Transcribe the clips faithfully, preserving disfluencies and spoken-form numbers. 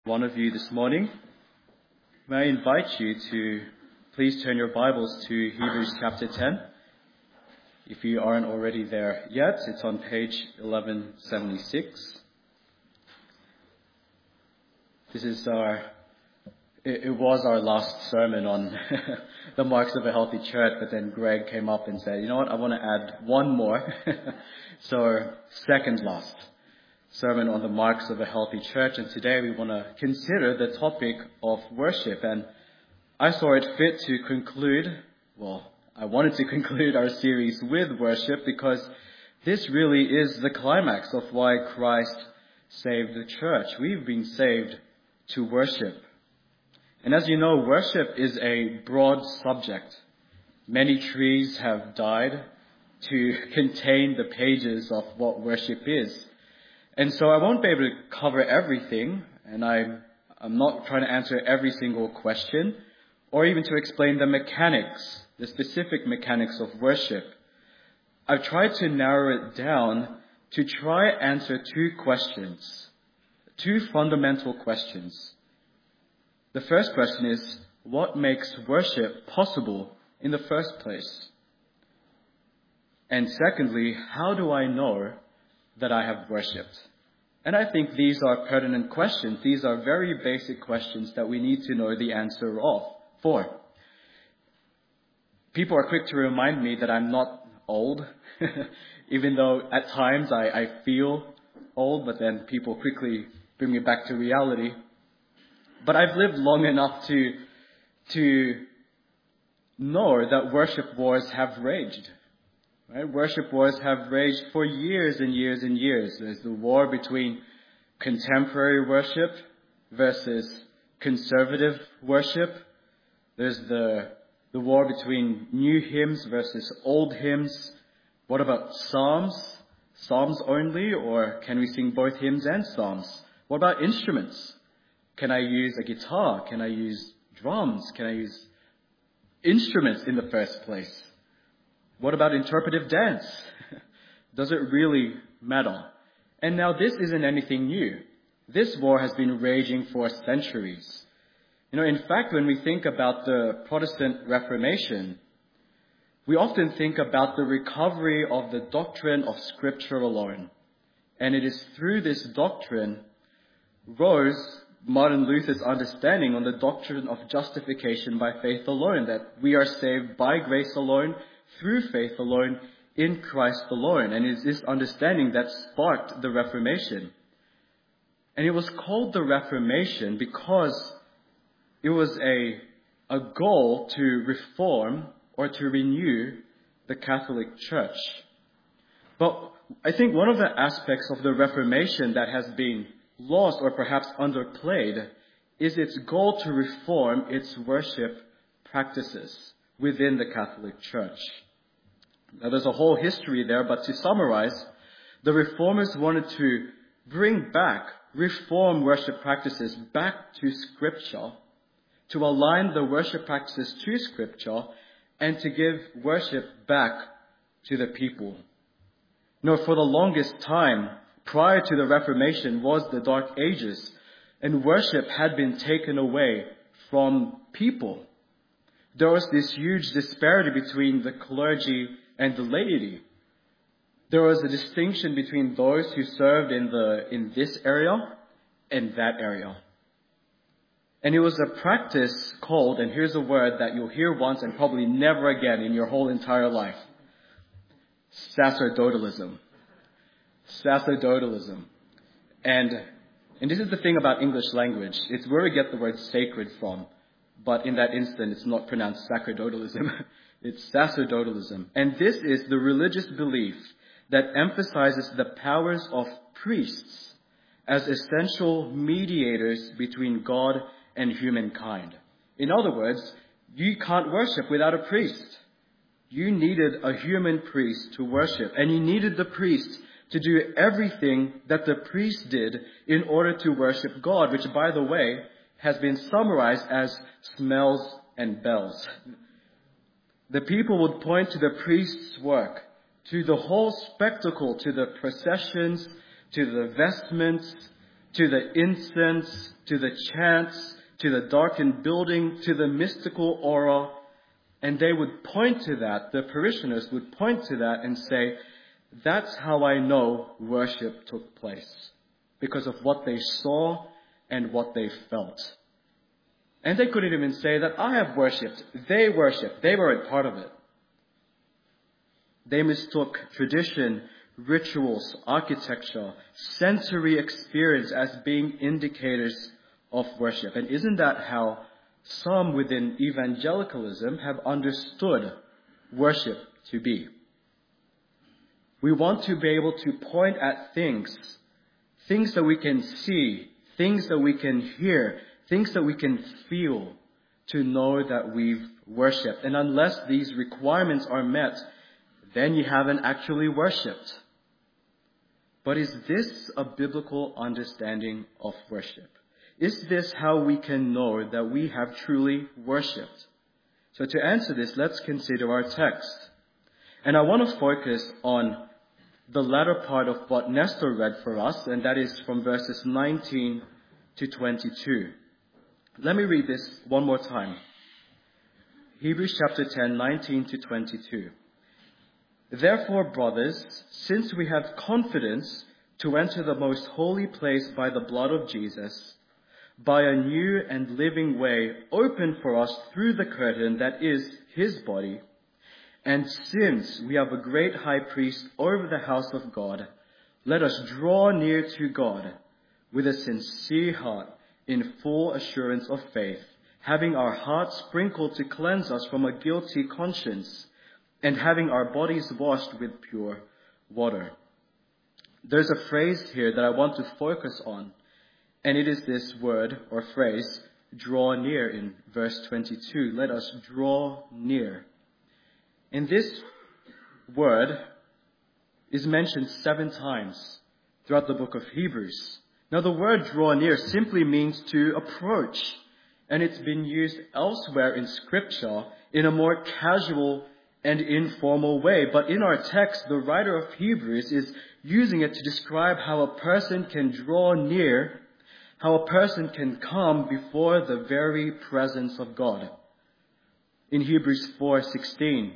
One of you this morning, may I invite you to please turn your Bibles to Hebrews chapter ten. If you aren't already there yet, it's on page eleven seventy-six. This is our, it, it was our last sermon on the marks of a healthy church, but then Greg came up and said, you know what, I want to add one more. So our second last sermon on the marks of a healthy church, and today we want to consider the topic of worship. And I saw it fit to conclude, well, I wanted to conclude our series with worship because this really is the climax of why Christ saved the church. We've been saved to worship. And as you know, worship is a broad subject. Many trees have died to contain the pages of what worship is. And so I won't be able to cover everything, and I'm, I'm not trying to answer every single question, or even to explain the mechanics, the specific mechanics of worship. I've tried to narrow it down to try and answer two questions, two fundamental questions. The first question is, what makes worship possible in the first place? And secondly, how do I know that I have worshipped? And I think these are pertinent questions. These are very basic questions that we need to know the answer of for. People are quick to remind me that I'm not old, even though at times I, I feel old, but then people quickly bring me back to reality. But I've lived long enough to, to know that worship wars have raged. Right? Worship wars have raged for years and years and years. There's the war between contemporary worship versus conservative worship. There's the, the war between new hymns versus old hymns. What about psalms? Psalms only, or can we sing both hymns and psalms? What about instruments? Can I use a guitar? Can I use drums? Can I use instruments in the first place? What about interpretive dance? Does it really matter? And now this isn't anything new. This war has been raging for centuries. You know, in fact, when we think about the Protestant Reformation, we often think about the recovery of the doctrine of Scripture alone. And it is through this doctrine rose Martin Luther's understanding on the doctrine of justification by faith alone, that we are saved by grace alone, through faith alone, in Christ alone. And it is this understanding that sparked the Reformation. And it was called the Reformation because it was a, a goal to reform or to renew the Catholic Church. But I think one of the aspects of the Reformation that has been lost or perhaps underplayed is its goal to reform its worship practices within the Catholic Church. Now, there's a whole history there, but to summarize, the Reformers wanted to bring back, reform worship practices back to Scripture, to align the worship practices to Scripture, and to give worship back to the people. You know, for the longest time, prior to the Reformation was the Dark Ages, and worship had been taken away from people. There was this huge disparity between the clergy and the laity. There was a distinction between those who served in the in this area and that area. And it was a practice called, and here's a word that you'll hear once and probably never again in your whole entire life, sacerdotalism. Sacerdotalism. And, and this is the thing about English language. It's where we get the word sacred from. But in that instant, it's not pronounced sacerdotalism. It's sacerdotalism. And this is the religious belief that emphasizes the powers of priests as essential mediators between God and humankind. In other words, you can't worship without a priest. You needed a human priest to worship, and you needed the priest to do everything that the priest did in order to worship God, which, by the way, has been summarized as smells and bells. The people would point to the priest's work, to the whole spectacle, to the processions, to the vestments, to the incense, to the chants, to the darkened building, to the mystical aura. And they would point to that, the parishioners would point to that and say, that's how I know worship took place, because of what they saw and what they felt. And they couldn't even say that I have worshipped. They worshipped. They weren't part of it. They mistook tradition, rituals, architecture, sensory experience as being indicators of worship. And isn't that how some within evangelicalism have understood worship to be? We want to be able to point at things, things that we can see, things that we can hear, things that we can feel, to know that we've worshipped. And unless these requirements are met, then you haven't actually worshipped. But is this a biblical understanding of worship? Is this how we can know that we have truly worshipped? So to answer this, let's consider our text. And I want to focus on the latter part of what Nestor read for us, and that is from verses nineteen to twenty-two. Let me read this one more time. Hebrews chapter ten, nineteen to twenty-two. Therefore, brothers, since we have confidence to enter the most holy place by the blood of Jesus, by a new and living way opened for us through the curtain that is his body, and since we have a great high priest over the house of God, let us draw near to God with a sincere heart in full assurance of faith, having our hearts sprinkled to cleanse us from a guilty conscience, and having our bodies washed with pure water. There's a phrase here that I want to focus on, and it is this word or phrase, draw near, in verse twenty-two. Let us draw near. And this word is mentioned seven times throughout the book of Hebrews. Now, the word draw near simply means to approach, and it's been used elsewhere in Scripture in a more casual and informal way. But in our text, the writer of Hebrews is using it to describe how a person can draw near, how a person can come before the very presence of God. In Hebrews four sixteen,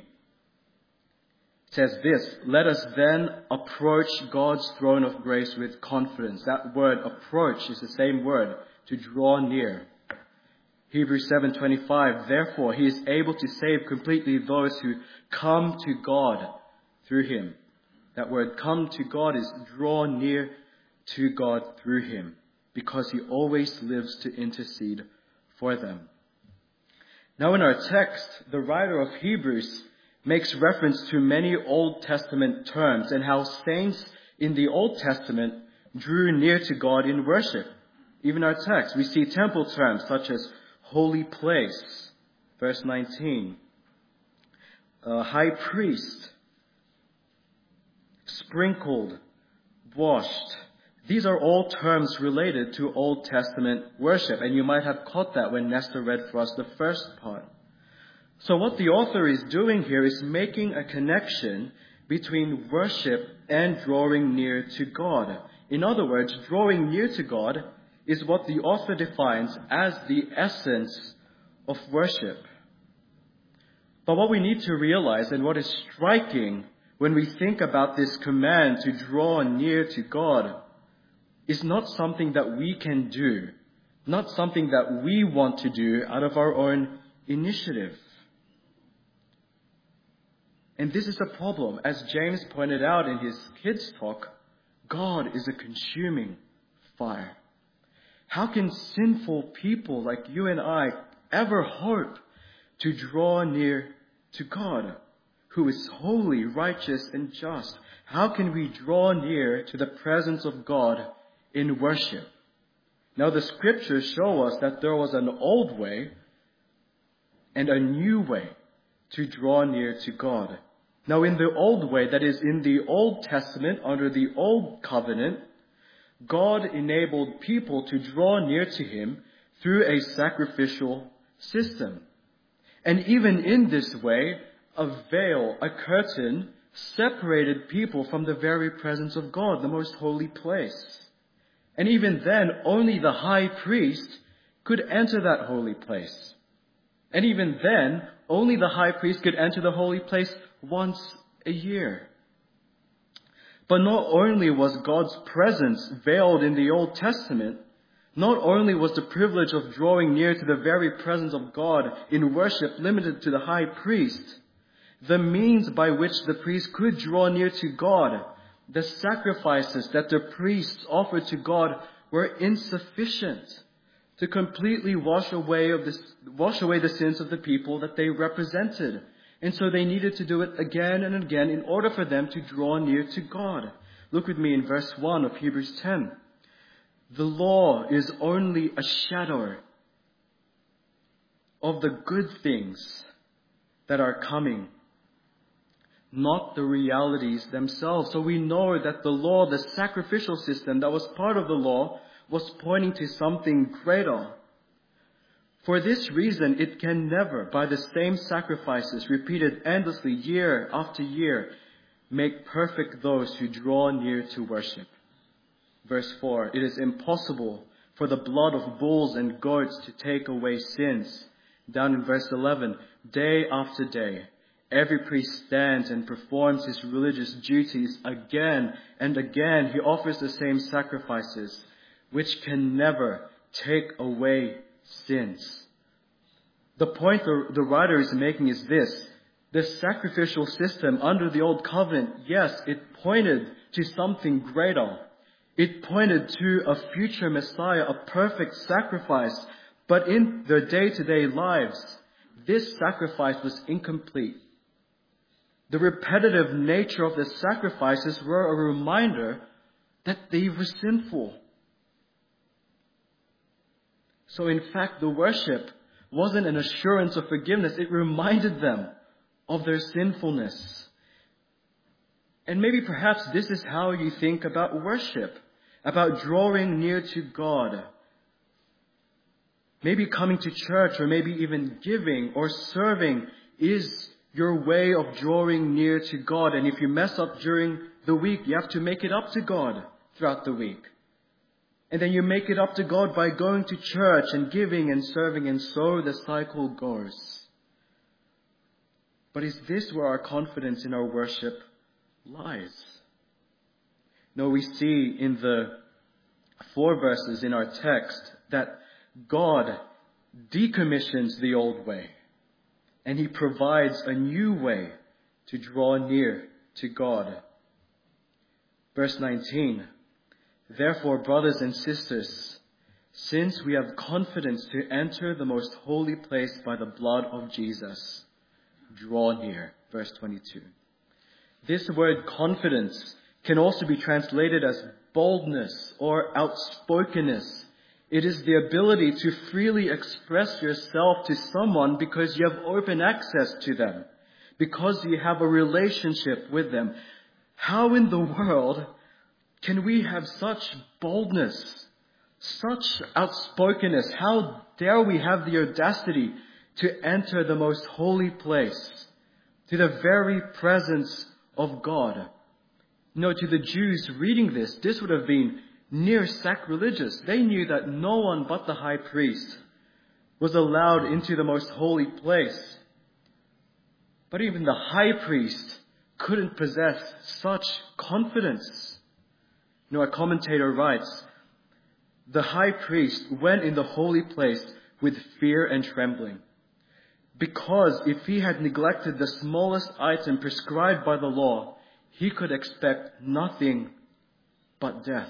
it says this, let us then approach God's throne of grace with confidence. That word approach is the same word, to draw near. Hebrews seven twenty-five, therefore he is able to save completely those who come to God through him. That word come to God is draw near to God through him, because he always lives to intercede for them. Now in our text, the writer of Hebrews makes reference to many Old Testament terms and how saints in the Old Testament drew near to God in worship. Even our text, we see temple terms such as holy place, verse nineteen, uh, high priest, sprinkled, washed. These are all terms related to Old Testament worship, and you might have caught that when Nestor read for us the first part. So what the author is doing here is making a connection between worship and drawing near to God. In other words, drawing near to God is what the author defines as the essence of worship. But what we need to realize, and what is striking when we think about this command to draw near to God, is not something that we can do, not something that we want to do out of our own initiative. And this is a problem. As James pointed out in his kids' talk, God is a consuming fire. How can sinful people like you and I ever hope to draw near to God, who is holy, righteous, and just? How can we draw near to the presence of God in worship? Now, the scriptures show us that there was an old way and a new way to draw near to God. Now, in the old way, that is in the Old Testament, under the Old Covenant, God enabled people to draw near to him through a sacrificial system. And even in this way, a veil, a curtain, separated people from the very presence of God, the most holy place. And even then, only the high priest could enter that holy place. And even then, only the high priest could enter the holy place once a year. But not only was God's presence veiled in the Old Testament, not only was the privilege of drawing near to the very presence of God in worship limited to the high priest, the means by which the priest could draw near to God, the sacrifices that the priests offered to God, were insufficient to completely wash away of this, wash away the sins of the people that they represented. And so they needed to do it again and again in order for them to draw near to God. Look with me in verse one of Hebrews ten. The law is only a shadow of the good things that are coming, not the realities themselves. So we know that the law, the sacrificial system that was part of the law, was pointing to something greater. For this reason, it can never, by the same sacrifices repeated endlessly year after year, make perfect those who draw near to worship. Verse four, it is impossible for the blood of bulls and goats to take away sins. Down in verse eleven, day after day, every priest stands and performs his religious duties again and again. He offers the same sacrifices, which can never take away sins. The point the, the writer is making is this. The sacrificial system under the Old Covenant, yes, it pointed to something greater. It pointed to a future Messiah, a perfect sacrifice. But in their day-to-day lives, this sacrifice was incomplete. The repetitive nature of the sacrifices were a reminder that they were sinful. So in fact, the worship wasn't an assurance of forgiveness. It reminded them of their sinfulness. And maybe perhaps this is how you think about worship, about drawing near to God. Maybe coming to church or maybe even giving or serving is your way of drawing near to God. And if you mess up during the week, you have to make it up to God throughout the week. And then you make it up to God by going to church and giving and serving, and so the cycle goes. But is this where our confidence in our worship lies? No, we see in the four verses in our text that God decommissions the old way, and He provides a new way to draw near to God. Verse nineteen, therefore, brothers and sisters, since we have confidence to enter the most holy place by the blood of Jesus, draw near. Verse twenty-two. This word confidence can also be translated as boldness or outspokenness. It is the ability to freely express yourself to someone because you have open access to them, because you have a relationship with them. How in the world can we have such boldness, such outspokenness? How dare we have the audacity to enter the most holy place, to the very presence of God? You know, to the Jews reading this, this would have been near sacrilegious. They knew that no one but the high priest was allowed into the most holy place. But even the high priest couldn't possess such confidence. You know, a commentator writes, the high priest went in the holy place with fear and trembling, because if he had neglected the smallest item prescribed by the law, he could expect nothing but death.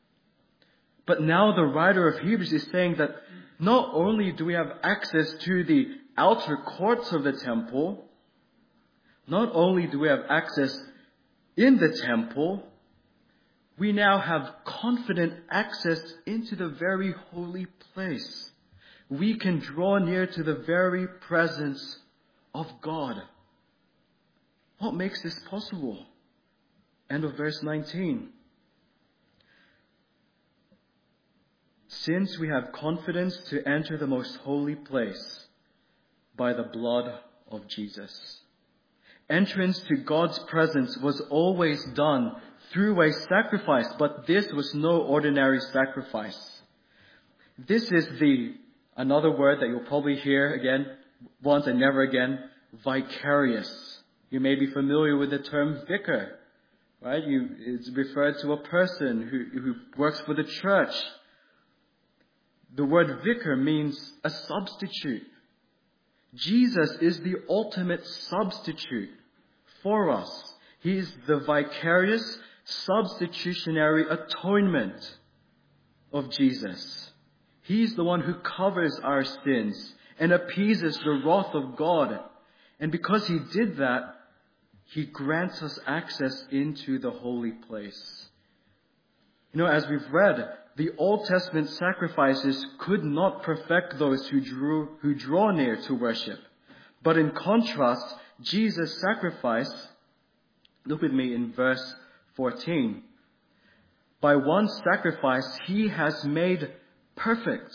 But now the writer of Hebrews is saying that not only do we have access to the outer courts of the temple, not only do we have access in the temple, we now have confident access into the very holy place. We can draw near to the very presence of God. What makes this possible? End of verse nineteen. Since we have confidence to enter the most holy place by the blood of Jesus. Entrance to God's presence was always done through a sacrifice, but this was no ordinary sacrifice. This is the, another word that you'll probably hear again, once and never again, vicarious. You may be familiar with the term vicar, right? You, it's referred to a person who, who works for the church. The word vicar means a substitute. Jesus is the ultimate substitute for us. He is the vicarious, substitutionary atonement of Jesus. He's the one who covers our sins and appeases the wrath of God. And because He did that, He grants us access into the holy place. You know, as we've read, the Old Testament sacrifices could not perfect those who drew, who draw near to worship. But in contrast, Jesus' sacrifice, look with me in verse fourteen. By one sacrifice, He has made perfect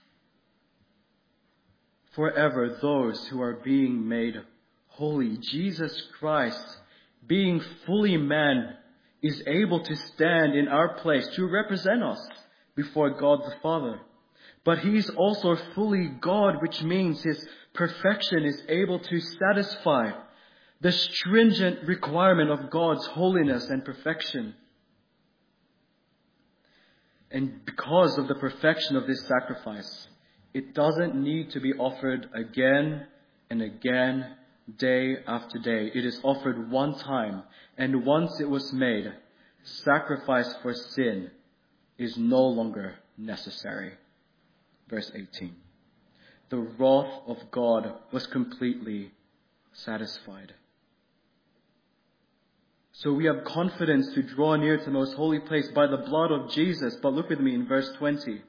forever those who are being made holy. Jesus Christ, being fully man, is able to stand in our place to represent us before God the Father. But He is also fully God, which means His perfection is able to satisfy the stringent requirement of God's holiness and perfection. And because of the perfection of this sacrifice, it doesn't need to be offered again and again, day after day. It is offered one time, and once it was made, sacrifice for sin is no longer necessary. Verse eighteen. The wrath of God was completely satisfied. So we have confidence to draw near to the most holy place by the blood of Jesus. But look with me in verse twenty.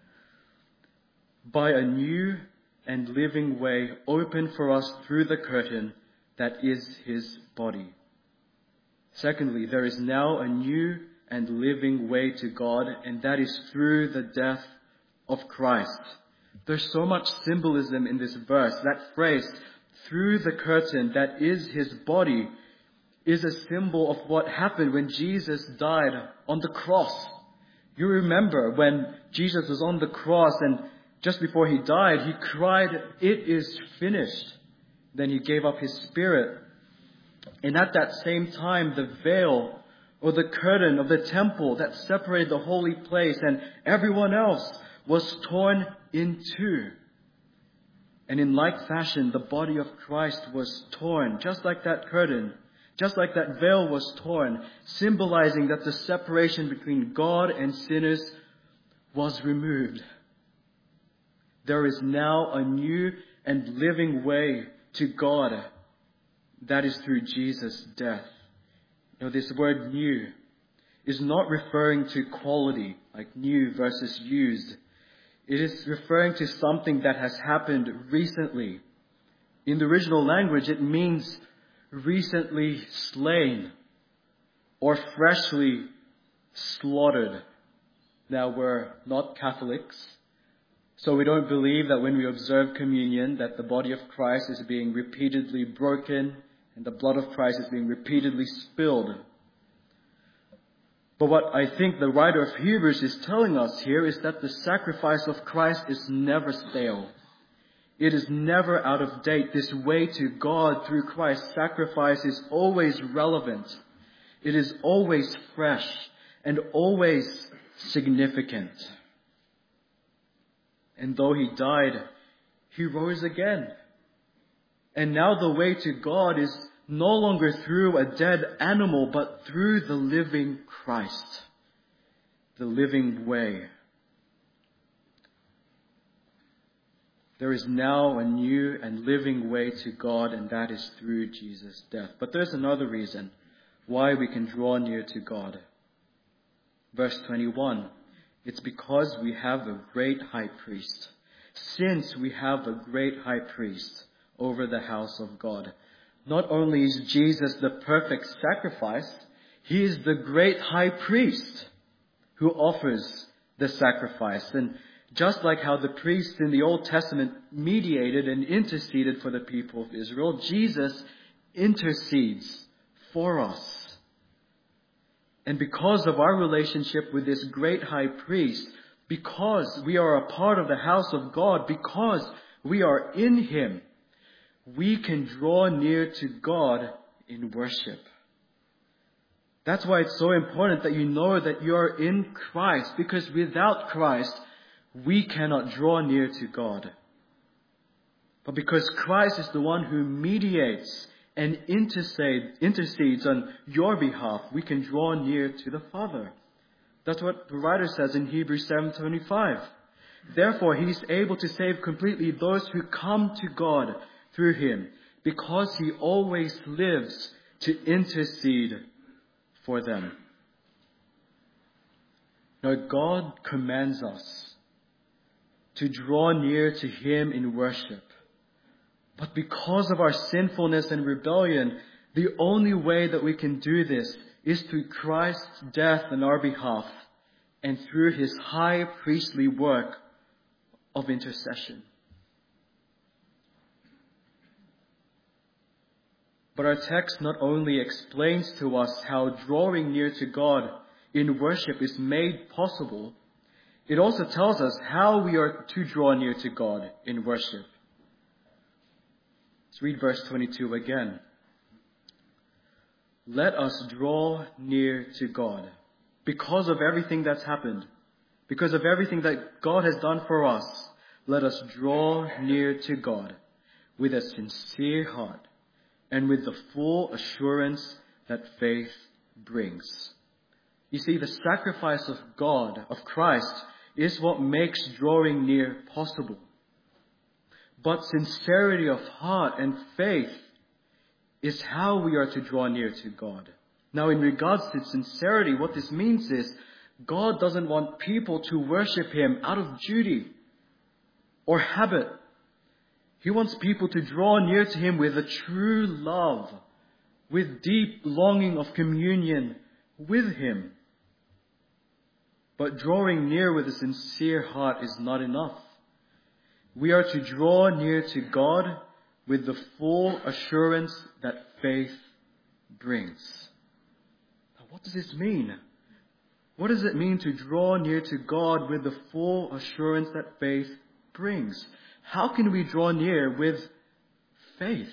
By a new and living way opened for us through the curtain that is His body. Secondly, there is now a new and living way to God, and that is through the death of Christ. There's so much symbolism in this verse. That phrase, through the curtain that is His body, is a symbol of what happened when Jesus died on the cross. You remember when Jesus was on the cross, and just before He died, He cried, "It is finished." Then He gave up His spirit. And at that same time, the veil or the curtain of the temple that separated the holy place and everyone else was torn in two. And in like fashion, the body of Christ was torn, just like that curtain, just like that veil was torn, symbolizing that the separation between God and sinners was removed. There is now a new and living way to God. That is through Jesus' death. You know, this word new is not referring to quality, like new versus used. It is referring to something that has happened recently. In the original language, it means recently slain or freshly slaughtered. Now, we're not Catholics, so we don't believe that when we observe communion that the body of Christ is being repeatedly broken and the blood of Christ is being repeatedly spilled. But what I think the writer of Hebrews is telling us here is that the sacrifice of Christ is never stale. It is never out of date. This way to God through Christ's sacrifice is always relevant. It is always fresh and always significant. And though He died, He rose again. And now the way to God is no longer through a dead animal, but through the living Christ, the living way. There is now a new and living way to God, and that is through Jesus' death. But there's another reason why we can draw near to God. Verse twenty-one, it's because we have a great high priest. Since we have a great high priest over the house of God. Not only is Jesus the perfect sacrifice, He is the great high priest who offers the sacrifice. And just like how the priests in the Old Testament mediated and interceded for the people of Israel, Jesus intercedes for us. And because of our relationship with this great high priest, because we are a part of the house of God, because we are in him, we can draw near to God in worship. That's why it's so important that you know that you are in Christ, because without Christ, we cannot draw near to God. But because Christ is the one who mediates and intercede, intercedes on your behalf, we can draw near to the Father. That's what the writer says in Hebrews seven twenty-five. Therefore, he is able to save completely those who come to God through him, because he always lives to intercede for them. Now, God commands us to draw near to him in worship. But because of our sinfulness and rebellion, the only way that we can do this is through Christ's death on our behalf and through his high priestly work of intercession. But our text not only explains to us how drawing near to God in worship is made possible, it also tells us how we are to draw near to God in worship. Let's read verse twenty-two again. Let us draw near to God because of everything that's happened, because of everything that God has done for us. Let us draw near to God with a sincere heart and with the full assurance that faith brings. You see, the sacrifice of God, of Christ, is what makes drawing near possible. But sincerity of heart and faith is how we are to draw near to God. Now, in regards to sincerity, what this means is God doesn't want people to worship him out of duty or habit. He wants people to draw near to him with a true love, with deep longing of communion with him. But drawing near with a sincere heart is not enough. We are to draw near to God with the full assurance that faith brings. Now, what does this mean? What does it mean to draw near to God with the full assurance that faith brings? How can we draw near with faith?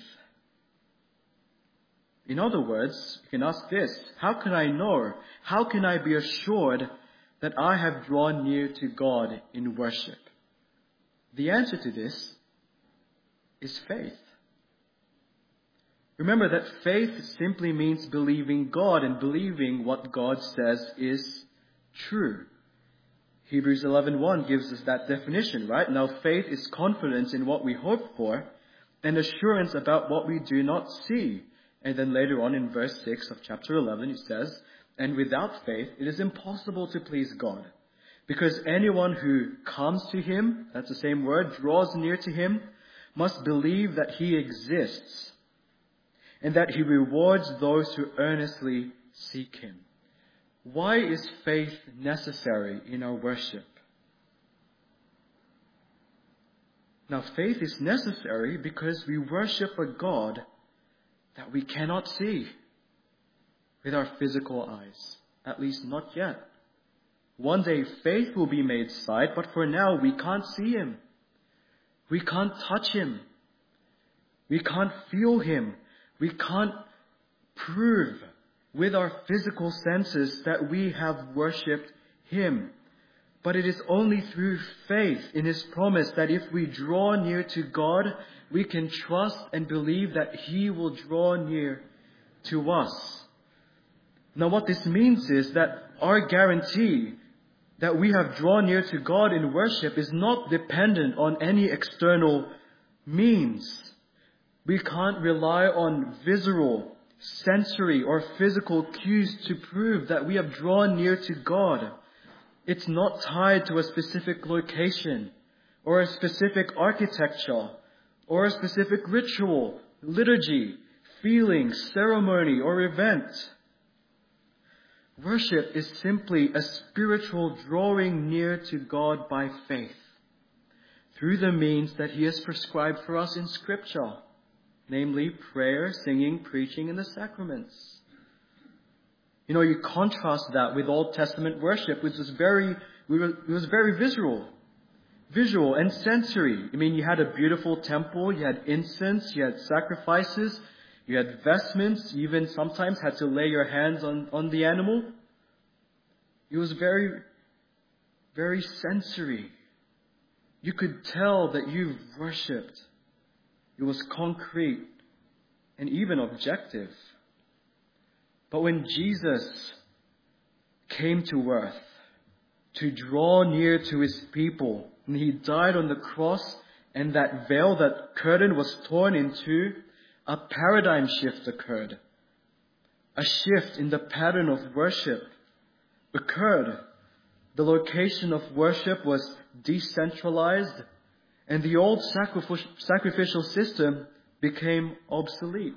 In other words, you can ask this: how can I know? How can I be assured that I have drawn near to God in worship? The answer to this is faith. Remember that faith simply means believing God and believing what God says is true. Hebrews eleven one gives us that definition, right? Now, faith is confidence in what we hope for and assurance about what we do not see. And then later on in verse six of chapter eleven, it says, and without faith, it is impossible to please God. Because anyone who comes to him, that's the same word, draws near to him, must believe that he exists and that he rewards those who earnestly seek him. Why is faith necessary in our worship? Now, faith is necessary because we worship a God that we cannot see with our physical eyes, at least not yet. One day faith will be made sight, but for now we can't see him. We can't touch him. We can't feel him. We can't prove with our physical senses that we have worshipped him. But it is only through faith in his promise that if we draw near to God, we can trust and believe that he will draw near to us. Now, what this means is that our guarantee that we have drawn near to God in worship is not dependent on any external means. We can't rely on visual, sensory, or physical cues to prove that we have drawn near to God. It's not tied to a specific location, or a specific architecture, or a specific ritual, liturgy, feeling, ceremony, or event. Worship is simply a spiritual drawing near to God by faith through the means that he has prescribed for us in Scripture, namely prayer, singing, preaching, and the sacraments. You know, you contrast that with Old Testament worship, which was very, it was very visual. Visual and sensory. I mean, you had a beautiful temple, you had incense, you had sacrifices, you had vestments, you even sometimes had to lay your hands on, on the animal. It was very, very sensory. You could tell that you worshipped. It was concrete and even objective. But when Jesus came to earth to draw near to his people, and he died on the cross, and that veil, that curtain was torn in two, a paradigm shift occurred. A shift in the pattern of worship occurred. The location of worship was decentralized, and the old sacrificial system became obsolete.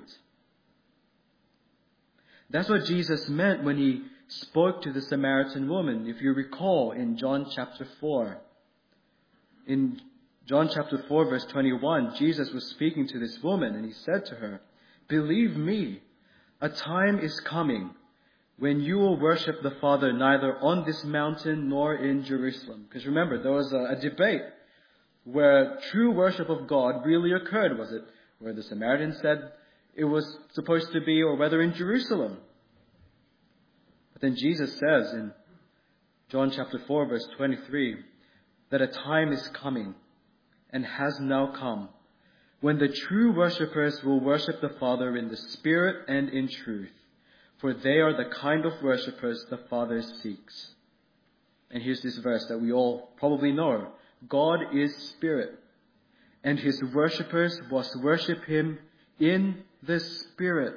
That's what Jesus meant when he spoke to the Samaritan woman. If you recall in John chapter four. In John chapter four verse twenty-one, Jesus was speaking to this woman and he said to her, "Believe me, a time is coming when you will worship the Father neither on this mountain nor in Jerusalem." Because remember, there was a, a debate where true worship of God really occurred. Was it where the Samaritan said it was supposed to be, or whether in Jerusalem? But then Jesus says in John chapter four verse twenty-three that a time is coming and has now come when the true worshippers will worship the Father in the Spirit and in truth, for they are the kind of worshippers the Father seeks. And here's this verse that we all probably know. God is Spirit, and his worshippers must worship him in the Spirit.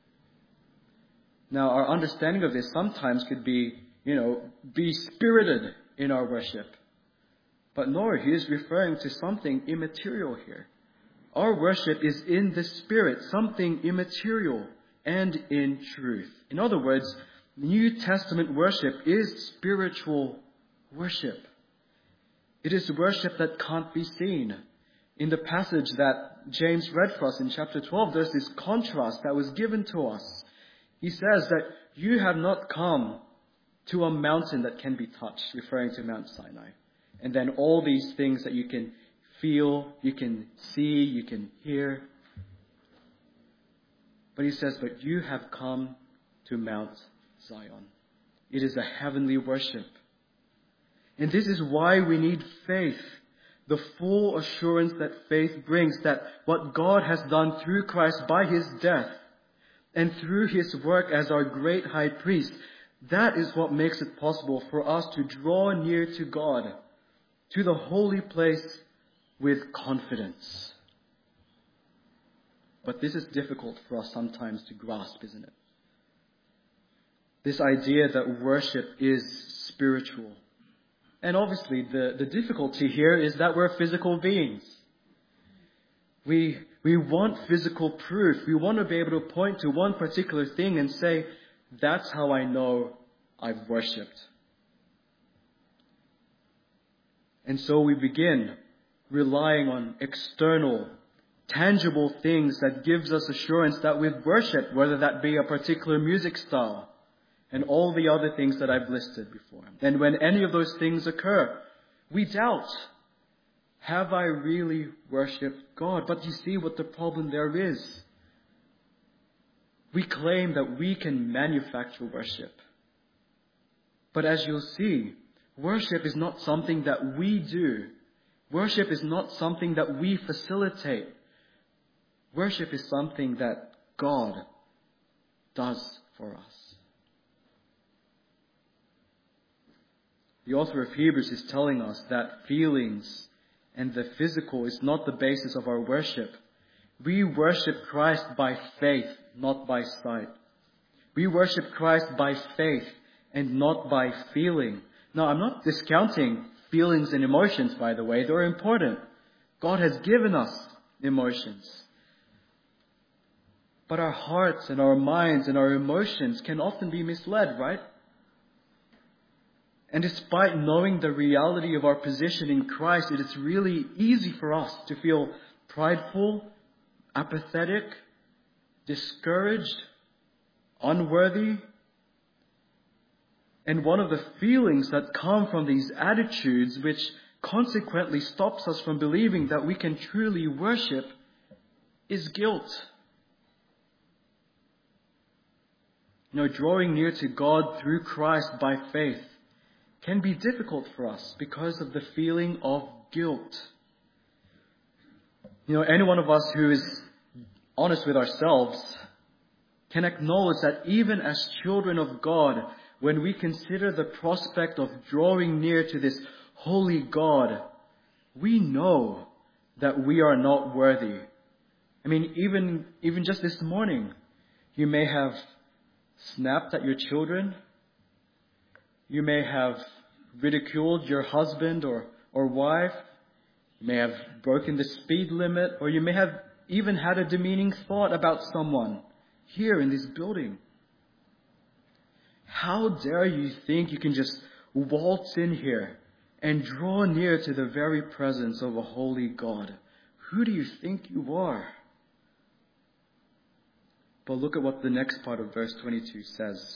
Now, our understanding of this sometimes could be, you know, be spirited in our worship. But no, he is referring to something immaterial here. Our worship is in the Spirit, something immaterial and in truth. In other words, New Testament worship is spiritual worship. It is worship that can't be seen. In the passage that James read for us in chapter twelve, there's this contrast that was given to us. He says that you have not come to a mountain that can be touched, referring to Mount Sinai. And then all these things that you can feel, you can see, you can hear. But he says, but you have come to Mount Zion. It is a heavenly worship. And this is why we need faith. The full assurance that faith brings, that what God has done through Christ by his death and through his work as our great high priest, that is what makes it possible for us to draw near to God, to the holy place with confidence. But this is difficult for us sometimes to grasp, isn't it? This idea that worship is spiritual. And obviously the, the difficulty here is that we're physical beings. We, we want physical proof. We want to be able to point to one particular thing and say, that's how I know I've worshipped. And so we begin relying on external, tangible things that gives us assurance that we've worshipped, whether that be a particular music style and all the other things that I've listed before. And when any of those things occur, we doubt, have I really worshipped God? But you see what the problem there is. We claim that we can manufacture worship. But as you'll see, worship is not something that we do. Worship is not something that we facilitate. Worship is something that God does for us. The author of Hebrews is telling us that feelings and the physical is not the basis of our worship. We worship Christ by faith, not by sight. We worship Christ by faith and not by feeling. Now, I'm not discounting feelings and emotions, by the way. They're important. God has given us emotions. But our hearts and our minds and our emotions can often be misled, right? And despite knowing the reality of our position in Christ, it is really easy for us to feel prideful, apathetic, discouraged, unworthy, And one of the feelings that come from these attitudes, which consequently stops us from believing that we can truly worship, is guilt. You know, drawing near to God through Christ by faith can be difficult for us because of the feeling of guilt. You know, any one of us who is honest with ourselves can acknowledge that even as children of God, when we consider the prospect of drawing near to this holy God, we know that we are not worthy. I mean, even, even just this morning, you may have snapped at your children. You may have ridiculed your husband or, or wife. You may have broken the speed limit, or you may have even had a demeaning thought about someone here in this building. How dare you think you can just waltz in here and draw near to the very presence of a holy God? Who do you think you are? But look at what the next part of verse twenty-two says.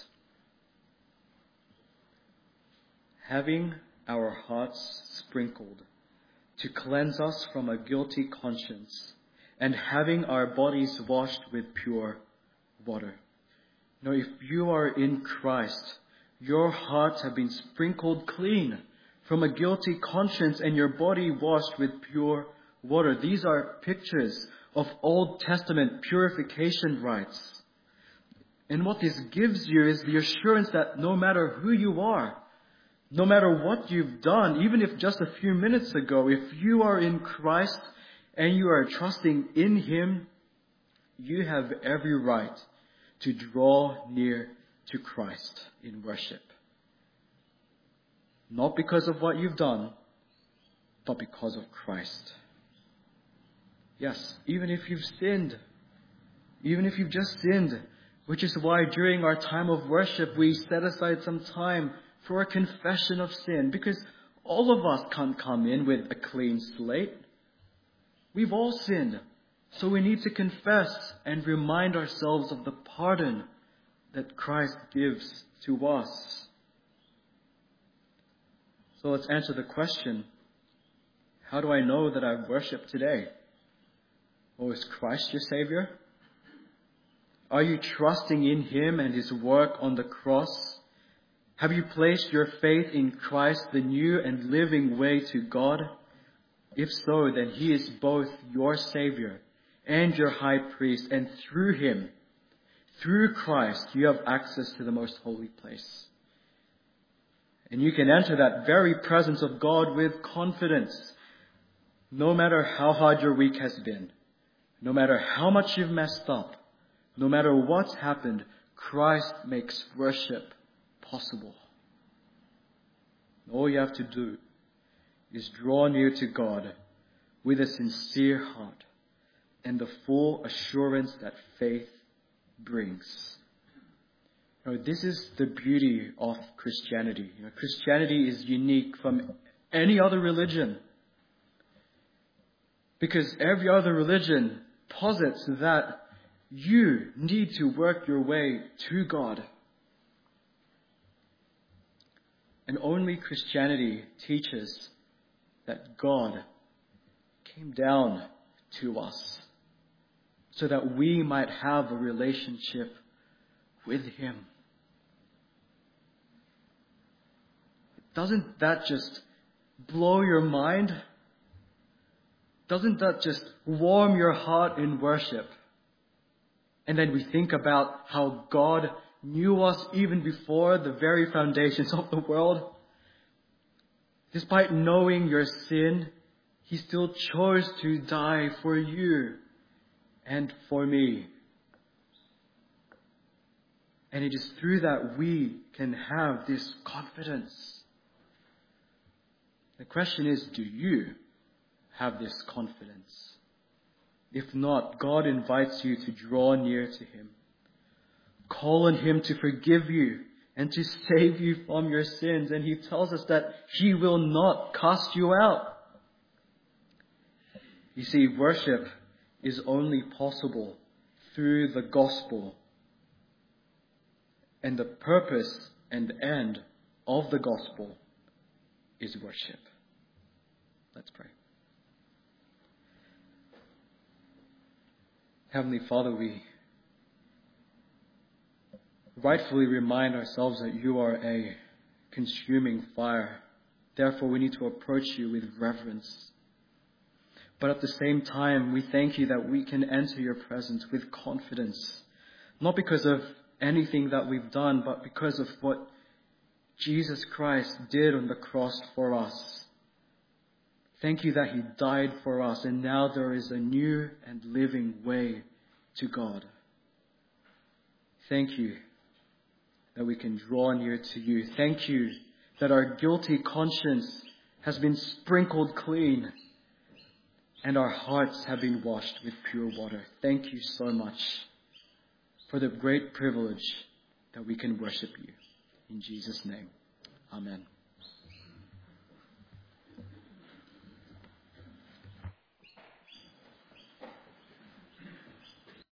Having our hearts sprinkled to cleanse us from a guilty conscience, and having our bodies washed with pure water. Now, if you are in Christ, your hearts have been sprinkled clean from a guilty conscience and your body washed with pure water. These are pictures of Old Testament purification rites. And what this gives you is the assurance that no matter who you are, no matter what you've done, even if just a few minutes ago, if you are in Christ and you are trusting in Him, you have every right to draw near to Christ in worship. Not because of what you've done, but because of Christ. Yes, even if you've sinned, even if you've just sinned, which is why during our time of worship we set aside some time for a confession of sin, because all of us can't come in with a clean slate. We've all sinned, so we need to confess and remind ourselves of the pardon that Christ gives to us. So let's answer the question, how do I know that I've worshipped today? Oh, is Christ your Savior? Are you trusting in Him and His work on the cross? Have you placed your faith in Christ, the new and living way to God? If so, then He is both your Savior and your High Priest, and through Him, through Christ, you have access to the most holy place. And you can enter that very presence of God with confidence, no matter how hard your week has been, no matter how much you've messed up, no matter what's happened, Christ makes worship possible. All you have to do is draw near to God with a sincere heart and the full assurance that faith brings. You know, this is the beauty of Christianity. You know, Christianity is unique from any other religion, because every other religion posits that you need to work your way to God. And only Christianity teaches that God came down to us so that we might have a relationship with Him. Doesn't that just blow your mind? Doesn't that just warm your heart in worship? And then we think about how God knew us even before the very foundations of the world. Despite knowing your sin, He still chose to die for you and for me. And it is through that we can have this confidence. The question is, do you have this confidence? If not, God invites you to draw near to Him. Call on Him to forgive you and to save you from your sins. And He tells us that He will not cast you out. You see, worship is only possible through the gospel. And the purpose and end of the gospel is worship. Let's pray. Heavenly Father, we rightfully remind ourselves that you are a consuming fire. Therefore, we need to approach you with reverence. But at the same time, we thank you that we can enter your presence with confidence, not because of anything that we've done, but because of what Jesus Christ did on the cross for us. Thank you that he died for us, and now there is a new and living way to God. Thank you that we can draw near to you. Thank you that our guilty conscience has been sprinkled clean and our hearts have been washed with pure water. Thank you so much for the great privilege that we can worship you. In Jesus' name, amen.